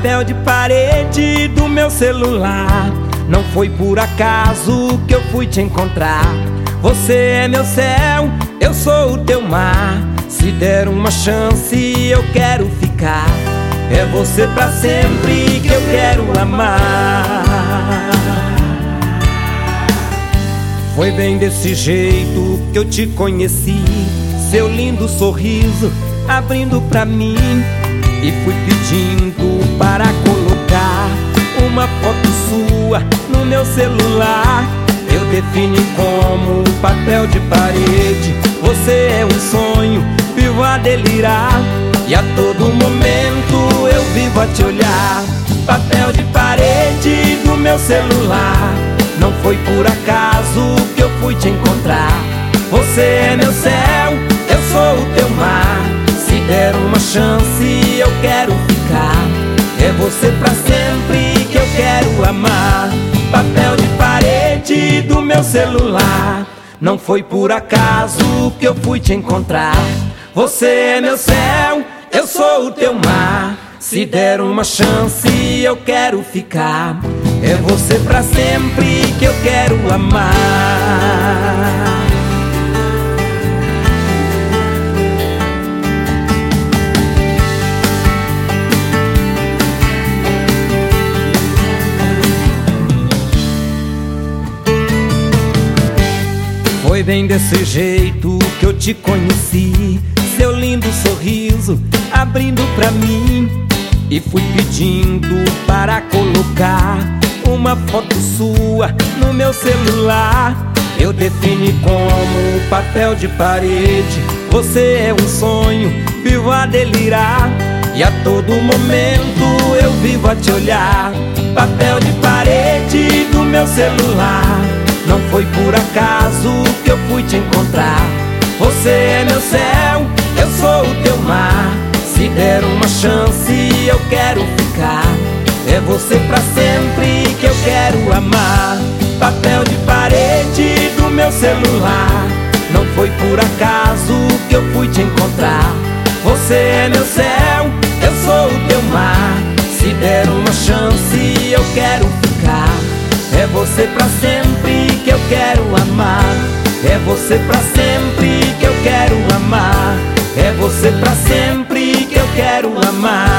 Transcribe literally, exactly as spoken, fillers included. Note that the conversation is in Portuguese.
papel de parede do meu celular. Não foi por acaso que eu fui te encontrar. Você é meu céu, eu sou o teu mar. Se der uma chance eu quero ficar. É você pra sempre que eu quero amar. Foi bem desse jeito que eu te conheci, seu lindo sorriso abrindo pra mim. E fui pedindo para colocar uma foto sua no meu celular. Eu defini como papel de parede. Você é um sonho, vivo a delirar. E a todo momento eu vivo a te olhar. Papel de parede do meu celular. Não foi por acaso que eu fui te encontrar. Você é meu céu, eu sou o teu mar. Se der uma chance eu quero ficar. É você pra sempre que eu quero amar. Papel de parede do meu celular. Não foi por acaso que eu fui te encontrar. Você é meu céu, eu sou o teu mar. Se der uma chance eu quero ficar. É você pra sempre que eu quero amar. Foi bem desse jeito que eu te conheci, seu lindo sorriso abrindo pra mim. E fui pedindo para colocar uma foto sua no meu celular. Eu defini como papel de parede. Você é um sonho, vivo a delirar. E a todo momento eu vivo a te olhar. Papel de parede do meu celular. Não foi por acaso que eu fui te encontrar. Você é meu céu, eu sou o teu mar. Se der uma chance eu quero ficar. É você pra sempre que eu quero amar. Papel de parede do meu celular. Não foi por acaso que eu fui te encontrar. Você é meu céu, eu sou o teu mar. Se der uma chance eu quero ficar. É você pra sempre que eu quero amar. É você pra sempre que eu quero amar. É você pra sempre que eu quero amar.